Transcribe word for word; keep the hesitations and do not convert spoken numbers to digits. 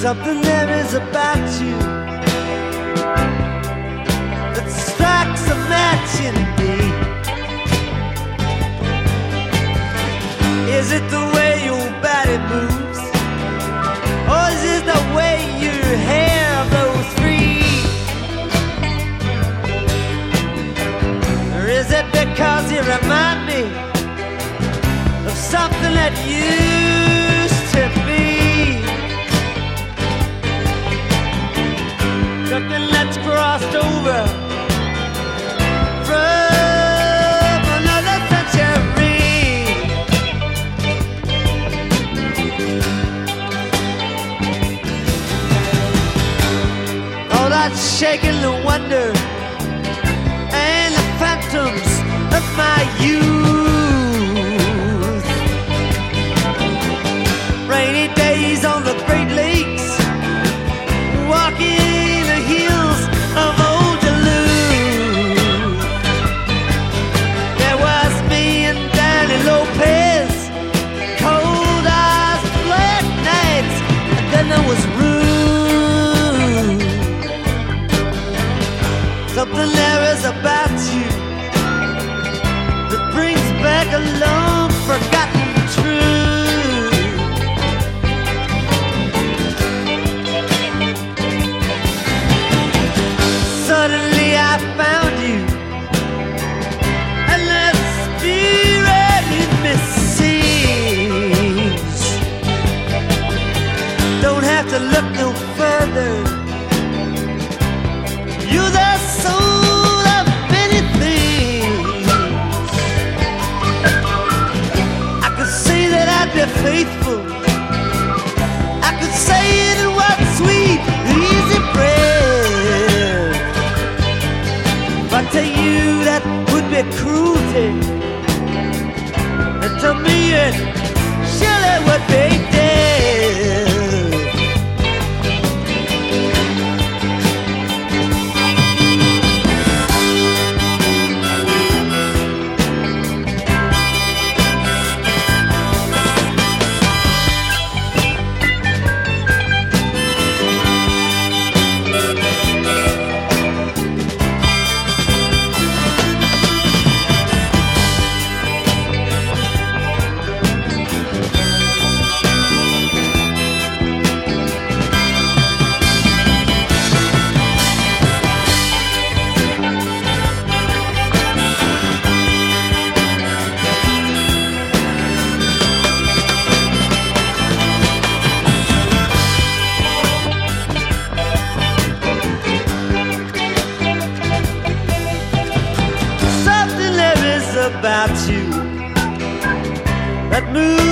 Something there is about you that strikes a match in me. Is it the way your body moves, or is it the way your hair blows free? Or is it because you remind me of something that used to be? Something that's crossed over from another century. All that shaking the wonder and the phantoms of my youth. Rainy days on the Great Lakes, walking the hills of old Duluth. There was me and Danny Lopez, cold eyes, black nights, and then there was Ruth. Something there is about you that brings back a long forgotten truth. Suddenly I found you, and that spirit in me sings. Don't have to look no further. You're the soul of many things. I could say that I'd be faithful. I could say it in one sweet, easy prayer. But to you that would be cruelty, and to me it surely would be death. About you that moves